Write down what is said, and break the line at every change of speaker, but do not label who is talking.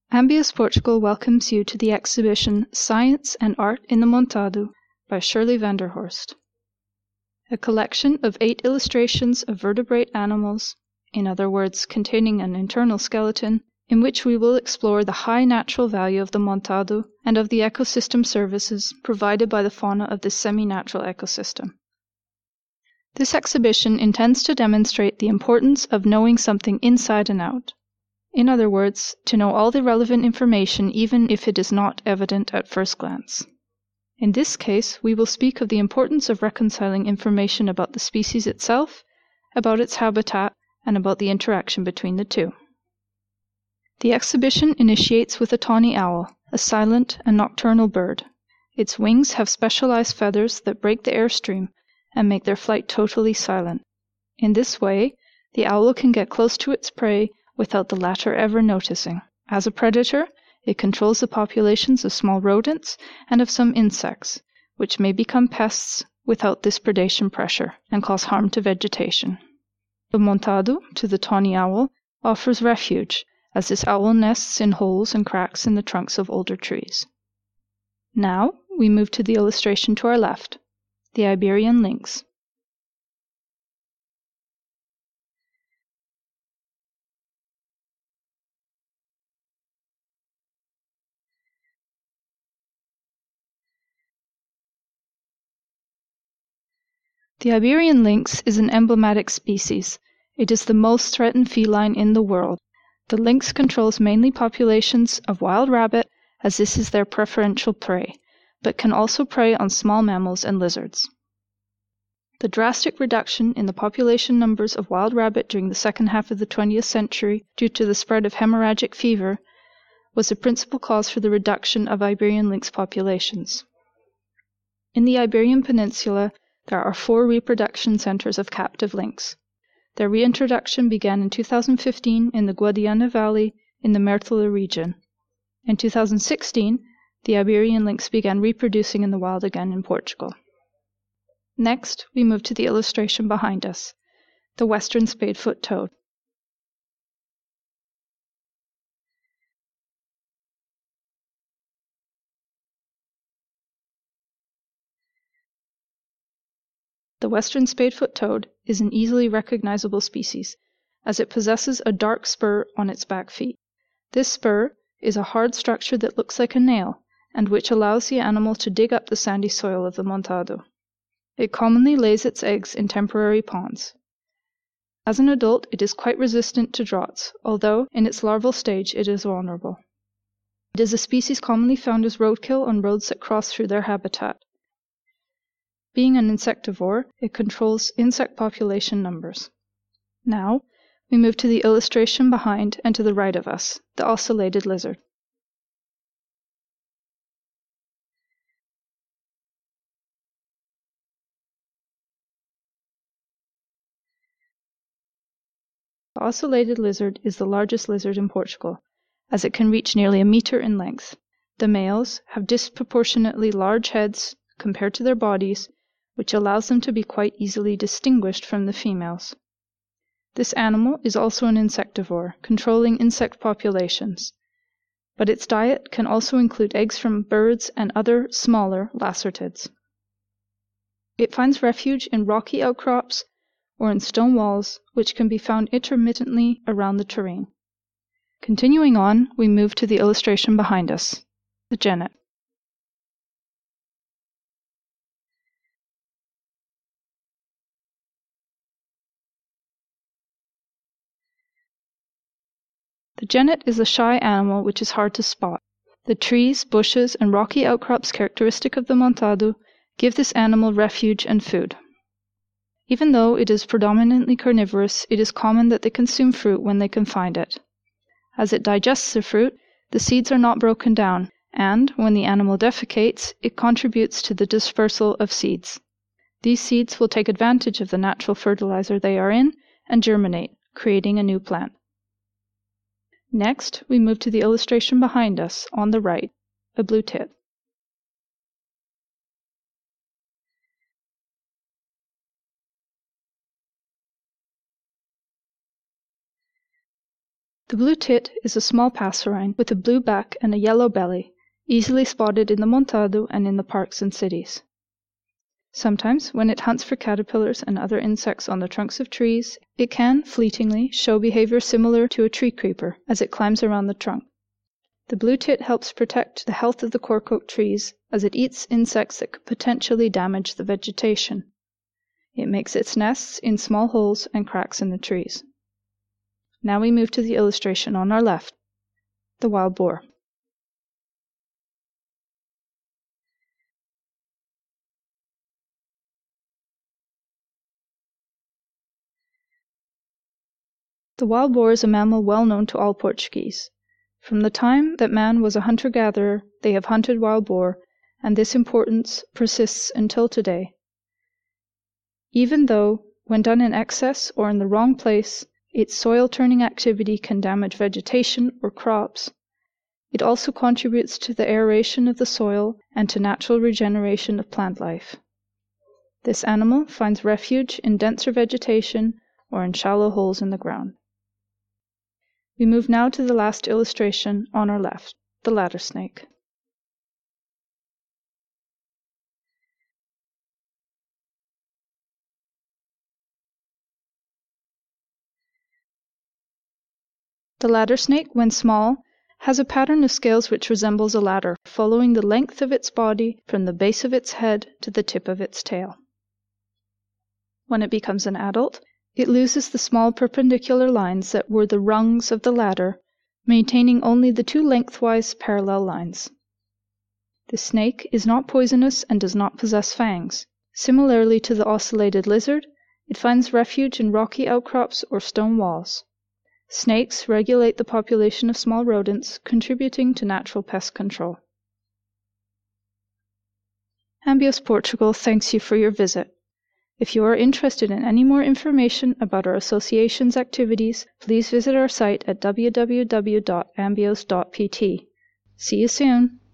Ambius Portugal welcomes you to the exhibition Science and Art in the Montado by Shirley Vanderhorst. A collection of 8 illustrations of vertebrate animals, in other words, containing an internal skeleton, in which we will explore the high natural value of the Montado and of the ecosystem services provided by the fauna of this semi-natural ecosystem. This exhibition intends to demonstrate the importance of knowing something inside and out. In other words, to know all the relevant information even if it is not evident at first glance. In this case, we will speak of the importance of reconciling information about the species itself, about its habitat, and about the interaction between the two. The exhibition initiates with a tawny owl, a silent and nocturnal bird. Its wings have specialized feathers that break the airstream and make their flight totally silent. In this way, the owl can get close to its prey without the latter ever noticing. As a predator, it controls the populations of small rodents and of some insects, which may become pests without this predation pressure and cause harm to vegetation. The Montado, to the tawny owl, offers refuge, as this owl nests in holes and cracks in the trunks of older trees. Now, we move to the illustration to our left, the Iberian lynx. The Iberian lynx is an emblematic species. It is the most threatened feline in the world. The lynx controls mainly populations of wild rabbit, as this is their preferential prey, but can also prey on small mammals and lizards. The drastic reduction in the population numbers of wild rabbit during the second half of the 20th century due to the spread of hemorrhagic fever was the principal cause for the reduction of Iberian lynx populations. In the Iberian Peninsula, there are 4 reproduction centers of captive lynx. Their reintroduction began in 2015 in the Guadiana Valley in the Murthila region. In 2016, the Iberian lynx began reproducing in the wild again in Portugal. Next, we move to the illustration behind us, the western spadefoot toad. The western spadefoot toad is an easily recognizable species, as it possesses a dark spur on its back feet. This spur is a hard structure that looks like a nail, and which allows the animal to dig up the sandy soil of the Montado. It commonly lays its eggs in temporary ponds. As an adult, it is quite resistant to droughts, although in its larval stage it is vulnerable. It is a species commonly found as roadkill on roads that cross through their habitat. Being an insectivore, it controls insect population numbers. Now, we move to the illustration behind and to the right of us, the ocellated lizard. The ocellated lizard is the largest lizard in Portugal, as it can reach nearly 1 meter in length. The males have disproportionately large heads compared to their bodies, which allows them to be quite easily distinguished from the females. This animal is also an insectivore, controlling insect populations, but its diet can also include eggs from birds and other smaller lacertids. It finds refuge in rocky outcrops or in stone walls, which can be found intermittently around the terrain. Continuing on, we move to the illustration behind us, the genet. The genet is a shy animal which is hard to spot. The trees, bushes, and rocky outcrops characteristic of the Montado give this animal refuge and food. Even though it is predominantly carnivorous, it is common that they consume fruit when they can find it. As it digests the fruit, the seeds are not broken down, and when the animal defecates, it contributes to the dispersal of seeds. These seeds will take advantage of the natural fertilizer they are in and germinate, creating a new plant. Next, we move to the illustration behind us, on the right, a blue tit. The blue tit is a small passerine with a blue back and a yellow belly, easily spotted in the Montado and in the parks and cities. Sometimes, when it hunts for caterpillars and other insects on the trunks of trees, it can, fleetingly, show behavior similar to a tree creeper as it climbs around the trunk. The blue tit helps protect the health of the cork oak trees as it eats insects that could potentially damage the vegetation. It makes its nests in small holes and cracks in the trees. Now we move to the illustration on our left, the wild boar. The wild boar is a mammal well known to all Portuguese. From the time that man was a hunter-gatherer, they have hunted wild boar, and this importance persists until today. Even though, when done in excess or in the wrong place, its soil-turning activity can damage vegetation or crops, it also contributes to the aeration of the soil and to natural regeneration of plant life. This animal finds refuge in denser vegetation or in shallow holes in the ground. We move now to the last illustration on our left, the ladder snake. The ladder snake, when small, has a pattern of scales which resembles a ladder, following the length of its body from the base of its head to the tip of its tail. When it becomes an adult, it loses the small perpendicular lines that were the rungs of the ladder, maintaining only the two lengthwise parallel lines. The snake is not poisonous and does not possess fangs. Similarly to the ocellated lizard, it finds refuge in rocky outcrops or stone walls. Snakes regulate the population of small rodents, contributing to natural pest control. Ambios Portugal thanks you for your visit. If you are interested in any more information about our association's activities, please visit our site at www.ambios.pt. See you soon!